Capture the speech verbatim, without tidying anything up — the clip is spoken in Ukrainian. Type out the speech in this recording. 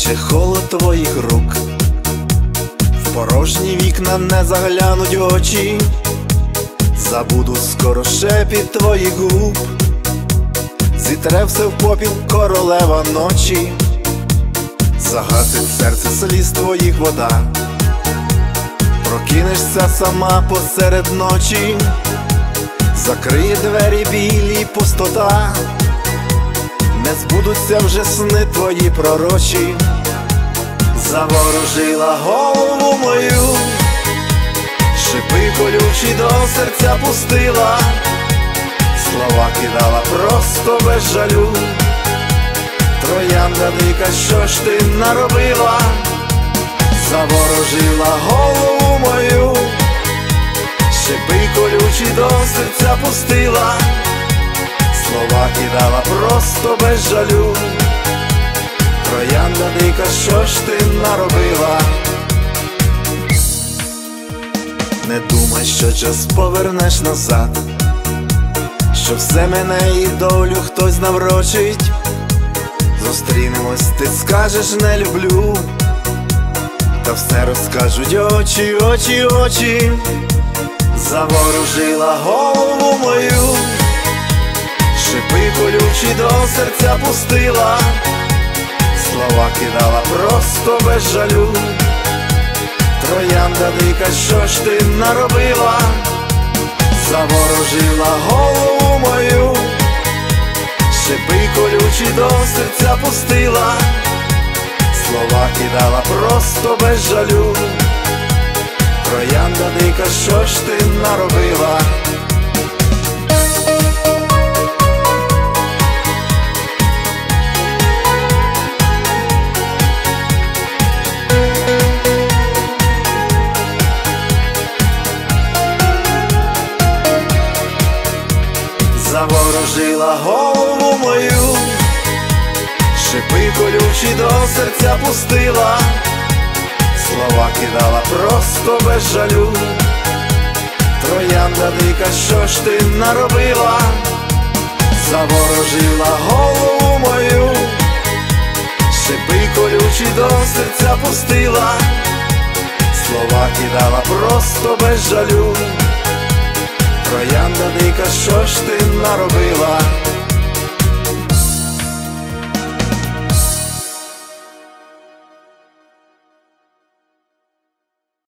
ще холод твоїх рук, в порожні вікна не заглянуть очі, забуду скоро шепіт твоїх губ, зітре все в попіл королева ночі, загасить серце сліз твоїх вода, прокинешся сама посеред ночі, закриє двері білі пустота, не збудуться вже сни твої пророчі. Заворожила голову мою, шипи колючі до серця пустила, слова кидала просто без жалю. Троянда дика, що ж ти наробила? Заворожила голову мою, шипи колючі до серця пустила, слова кидала просто без жалю. Троянда дика, що ж ти наробила? Не думай, що час повернеш назад, що все мене і долю хтось наврочить. Зустрінемось, ти скажеш не люблю, та все розкажуть очі, очі, очі. Заворожила голову мою, шипи колючі до серця пустила, слова кидала просто без жалю. Троянда дика, що ж ти наробила? Заворожила голову мою, шипи колючі до серця пустила, слова кидала просто без жалю. Троянда дика, що ж ти наробила? Заворожила голову мою, шипи колючі до серця пустила, слова кидала просто без жалю. Троянда дика, що ж ти наробила? Заворожила голову мою, шипи колючі до серця пустила, слова кидала просто без жалю. Троянда дика, що ж ти наробила?